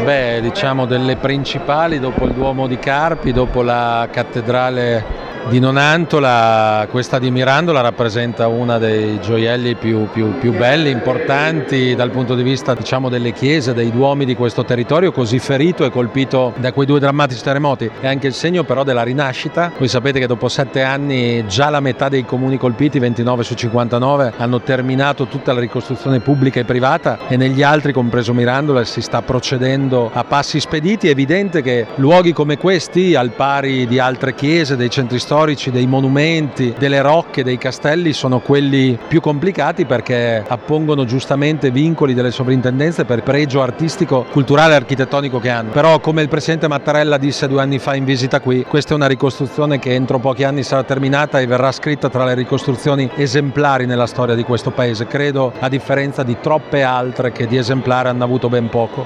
Diciamo delle principali, dopo il Duomo di Carpi, dopo la cattedrale di Nonantola, questa di Mirandola rappresenta una dei gioielli più belli, importanti dal punto di vista, diciamo, delle chiese, dei duomi di questo territorio così ferito e colpito da quei due drammatici terremoti. È anche il segno però della rinascita. Voi sapete che dopo 7 anni già la metà dei comuni colpiti, 29 su 59, hanno terminato tutta la ricostruzione pubblica e privata, e negli altri, compreso Mirandola, si sta procedendo a passi spediti. È evidente che luoghi come questi, al pari di altre chiese, dei centri storici, dei monumenti, delle rocche, dei castelli, sono quelli più complicati perché appongono giustamente vincoli delle sovrintendenze per pregio artistico, culturale e architettonico che hanno. Però, come il presidente Mattarella disse 2 anni fa in visita qui, questa è una ricostruzione che entro pochi anni sarà terminata e verrà scritta tra le ricostruzioni esemplari nella storia di questo paese, credo, a differenza di troppe altre che di esemplare hanno avuto ben poco.